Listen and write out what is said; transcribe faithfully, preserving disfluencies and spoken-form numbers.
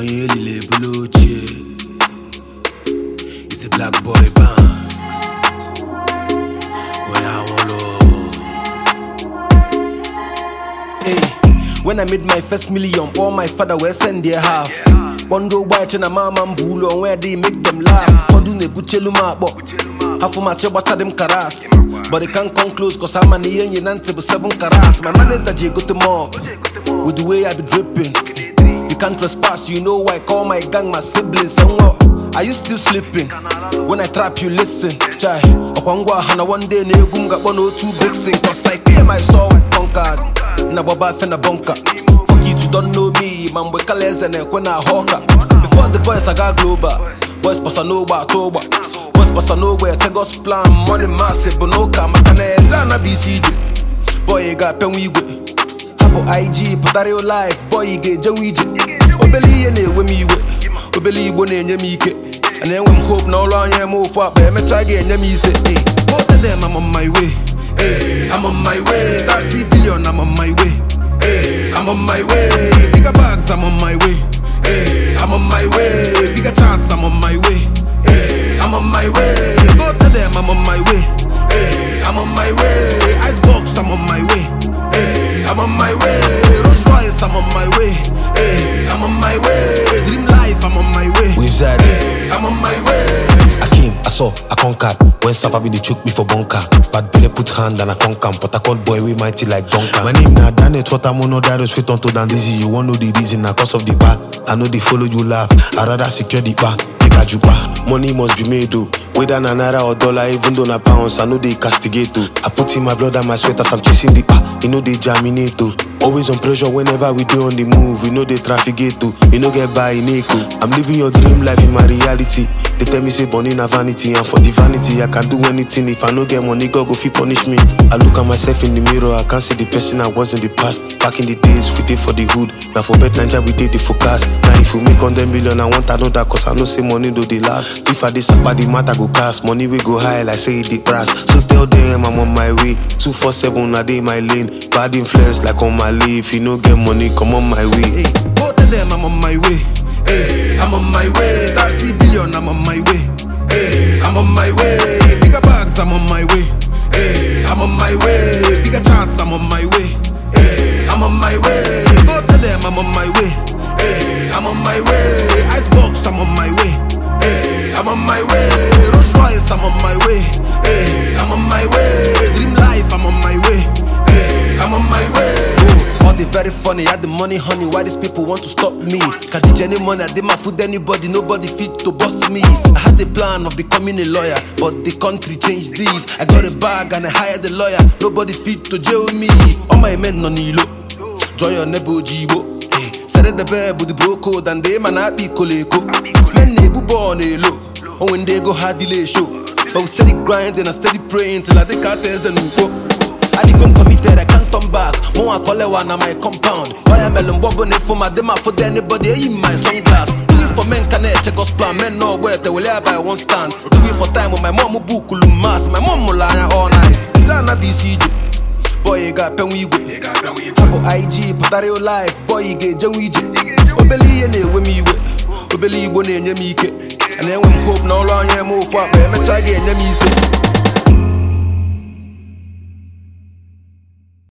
Onyele Buluchi. It's a black boy banks. Hey, when I made my first million, all my father were send their half. Bondo boy chena mama mbulo where they make them laugh. For do ne buchelu mabo. Half of my chebata them karats. But they can't come close cause I'm an yen nante but seven karats. My manager J go to mob. With the way I be dripping. You can't trespass, you know why I call my gang my siblings. And what? Are you still sleeping? When I trap you listen. Chai, Okwangwa hana one day ne gunga bono two big thing. Cause I came I saw I conquered. Na baba fena bunker. Fuck you to don't know me. Man we kalez and when I hawker. Before the boys I got global. Boys pass a no bar toba. Boys pass a no where take us plan. Money massive but no car. Makane dana B C G. Boy you got pen we go. Hapo I G patario life. Boy you get jawiji. Obeli ene we me we. Obeli bone nye mike. And then when hope no long yeah move up. But me try again nye me say. Hey, both of them I'm on my way. Hey, I'm on my way. thirty billion, I'm on my way. Hey, I'm on my way. Bigger bags, I'm on my way. Hey, I'm on my way. Bigger chance, I'm on my way. Hey, I'm on my way. Both of them, I'm on my way. Hey, I'm on my way. Icebox, I'm on my way. Hey, I'm on my way. Rolls Royce, I'm on my way. Hey, I'm on my way. Dream life, I'm on my way. We've said hey, I'm on my way. I came, I saw, I conquered. When Safa be the choke me for bunker. Bad belly put hand and I conquer. But I call boy we mighty like Duncan. My name na Danet, what I'm on that is fit onto than dizzy. You won't know the reason na cause of the bar. I know they follow you laugh. I rather secure the bar. Money must be made though. Whether na naira or dollar, even though na pounds, I know they castigate too. I put in my blood and my sweat as I'm chasing the ah, you know they germinate too. Always on pressure whenever we do on the move. We know they trafficate too. You know get by in echo. I'm living your dream life in my reality. They tell me say born in a vanity, and for the vanity I can do anything. If I no get money, God go fit punish me. I look at myself in the mirror, I can't see the person I was in the past. Back in the days we did for the hood. Now for Bet Ninja we did the focus. Now if we make one hundred million, I want another cause I know say money do the last. If I dey sapa the matter go cast, money we go high like say it the brass. So tell them I'm on my way. two four seven I dey my lane. Bad influence like on my leave. If you no get money, come on my way. Hey, both of them I'm on my way. Hey, I'm on my way. thirty billion I'm on my way. Hey, I'm on my way. Bigger bags I'm on my way. Hey, I'm on my way. Bigger chance I'm on my way. Hey, I'm on my way. Both of them I'm on my way. Hey, I'm on my way. Icebox I'm on my way. Hey, I'm on my way. Rolls Royce I'm on my way. Hey, I'm on my way. Dream life I'm on my way. Hey, I'm on my way. Oh, all the very funny, I had the money, honey. Why these people want to stop me? Can't teach any money, I did my food anybody, nobody fit to boss me. I had the plan of becoming a lawyer, but the country changed this. I got a bag and I hired a lawyer, nobody fit to jail me. All my men no nilo, joy on nebo jibo. Said the bear with the bro code and they man happy koleko. Men nebu born a low, and when they go hard delay show. But we steady grinding and steady praying till I take cartels and upo. I did come committed, I can't turn back. More I call it one on my compound. Why I'm melon bobbing it for my dema for anybody in my sunglass. Do it for men, can I check us plan? Men know where they will have by one stand. Do it for time with my mom who book mass. My mom will lie all night. Dana B C G. Boy, you got pen we go. Hapo I G, patario life. Boy, you get jawiji. Obeli ene we me we. Obeli bone nye mike. And then when hope no long yeah move up. Me try again nye me say.